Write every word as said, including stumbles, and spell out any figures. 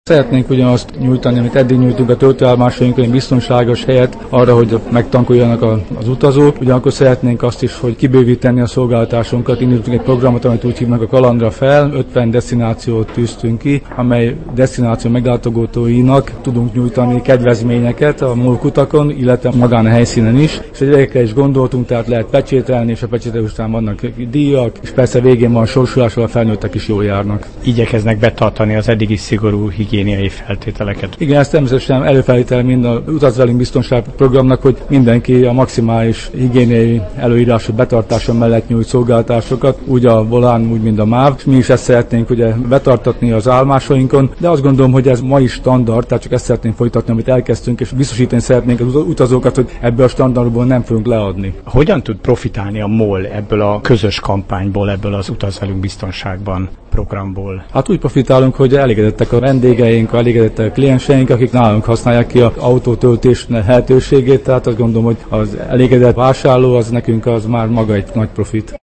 Szeretnénk ugyanazt nyújtani, amit eddig nyújtunk a töltőállomásainkon, egy biztonságos helyet arra, hogy megtankoljanak az utazók. Ugyanakkor szeretnénk azt is, hogy kibővíteni a szolgáltatásunkat. Indítottunk egy programot, amit úgy hívnak a Kalandra fel. ötven desztinációt tűztünk ki, amely desztináció meglátogatóinak tudunk nyújtani kedvezményeket a múlkutakon, illetve magán a helyszínen is. És egyébként is gondoltunk, tehát lehet pecsételni, és a pecsételés után vannak díjak, és persze végén van sorsulás, ahol a felnőttek is jól járnak. Igyekeznek betartani az eddigi szigorú higiéniai feltételeket. Igen, ez természetesen előfeltétel mind a Utaz velünk biztonság programnak, hogy mindenki a maximális higiéniai előírások betartása mellett nyújt szolgáltatásokat, úgy a volán, úgy mind a MÁV. Mi is ezt szeretnénk ugye betartatni az állomásainkon, de azt gondolom, hogy ez ma is standard, tehát csak ezt szeretnénk folytatni, amit elkezdtünk, és biztosítani szeretnénk az utazókat, hogy ebből a standardból nem fogunk leadni. Hogyan tud profitálni a MOL ebből a közös kampányból, ebből az Utaz velünk biztonságban programból? Hát úgy profitálunk, hogy elégedettek a vendégeink, elégedettek a klienseink, akik nálunk használják ki az autótöltés lehetőségét, tehát azt gondolom, hogy az elégedett vásárló, az nekünk az már maga egy nagy profit.